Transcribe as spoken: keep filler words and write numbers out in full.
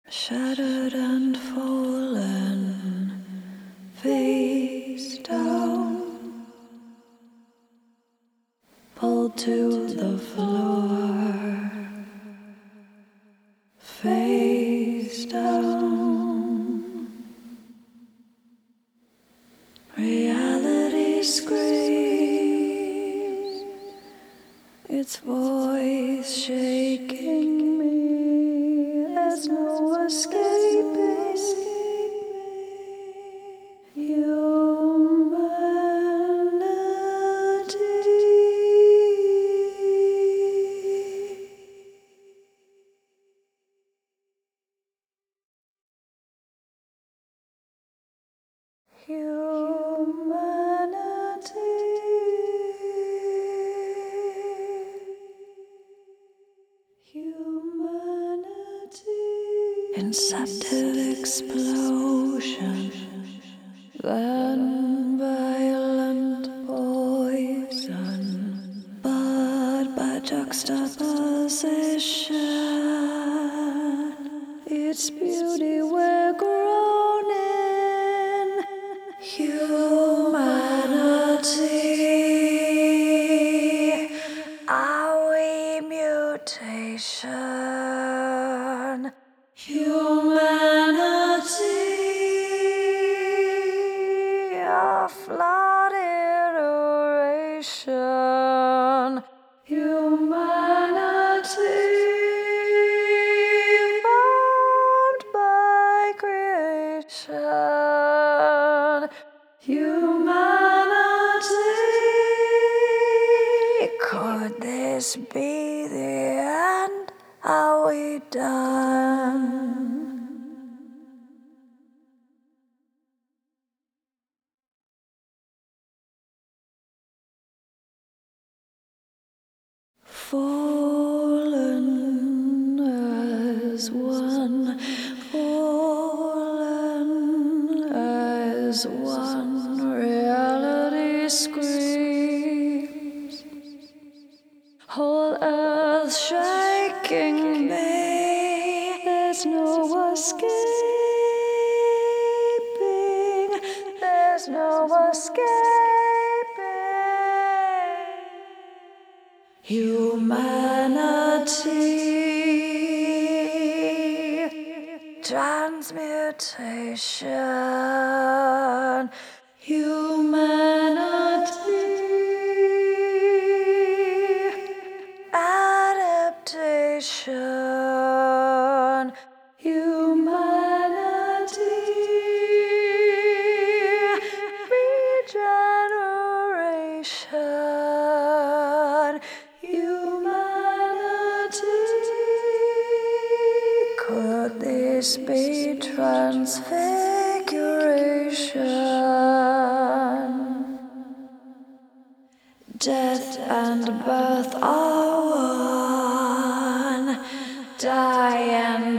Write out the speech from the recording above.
Shattered and fallen, face down, pulled to the floor, face down. Reality screams, its voice shaking me. There's no escaping humanity. Humanity. Humanity. Inceptive explosion, then violent poison, but by juxtaposition, its beauty we're grown in. Humanity, are we mutation? Humanity, a flawed iteration. Humanity, formed by creation. Humanity, could this be the end? Are we done? Fallen as one, fallen as one, reality screams, whole earth shaking me. There's no escaping, there's no escaping. Humanity, transmutation. Humanity, adaptation. Humanity, regeneration. Humanity, could this be transfiguration? Death and birth are one, die and